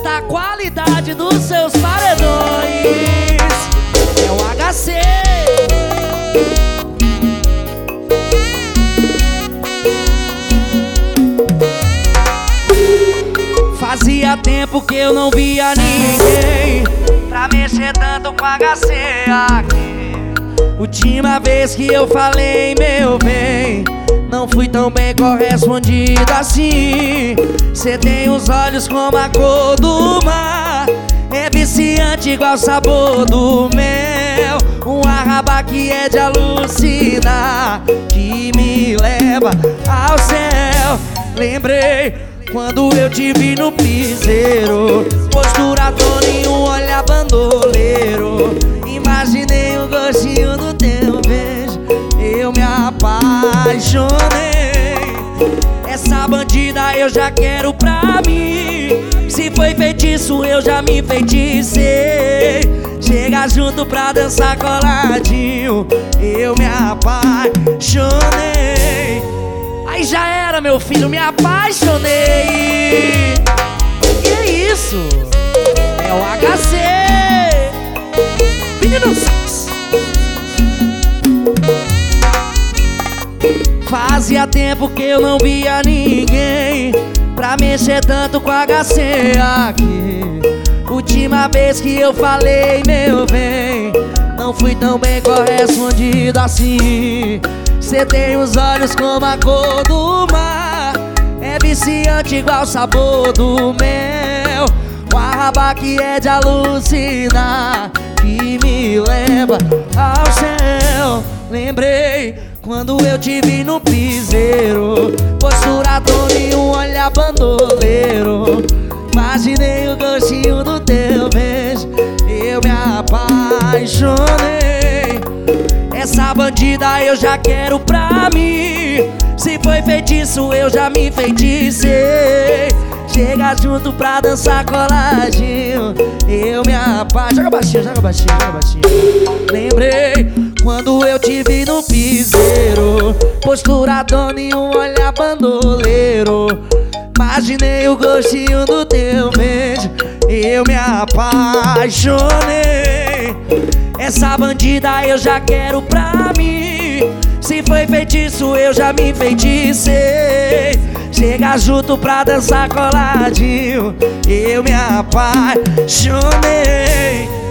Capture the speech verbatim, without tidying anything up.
testa a qualidade dos seus paredões. É o H C. Fazia tempo que eu não via ninguém pra mexer tanto com H C aqui. Última vez que eu falei, meu bem, não fui tão bem correspondido assim. Cê tem os olhos como a cor do mar, é viciante igual o sabor do mel. Um arrabá que é de alucinar, que me leva ao céu. Lembrei quando eu te vi no piseiro, postura toninho, olhar bandoleiro. Imaginei o gostinho do teu beijo, eu me apaixonei. Essa bandida eu já quero pra mim. Se foi feitiço eu já me enfeiticei. Chega junto pra dançar coladinho, eu me apaixonei. Aí já era, meu filho, me apaixonei. E é isso, é o H C. Meninos, fazia tempo que eu não via ninguém pra mexer tanto com H C aqui. Última vez que eu falei, meu bem, não fui tão bem correspondido assim. Cê tem os olhos como a cor do mar, é viciante igual o sabor do mel. O arrabá que é de alucinar, que me leva ao céu. Lembrei quando eu te vi no piseiro, postura toninho, olhar bandoleiro. Imaginei o gostinho do teu beijo, eu me apaixonei. Essa bandida eu já quero pra mim. Se foi feitiço eu já me enfeiticei. Chega junto pra dançar coladinho, eu me apaixonei. Joga baixinho, joga baixinho, joga baixinho. Lembrei quando eu te vi no piseiro, postura toninho, olhar bandoleiro. Imaginei o gostinho do teu beijo, eu me apaixonei. Essa bandida eu já quero pra mim. Se foi feitiço eu já me enfeiticei. Chega junto pra dançar coladinho, eu me apaixonei.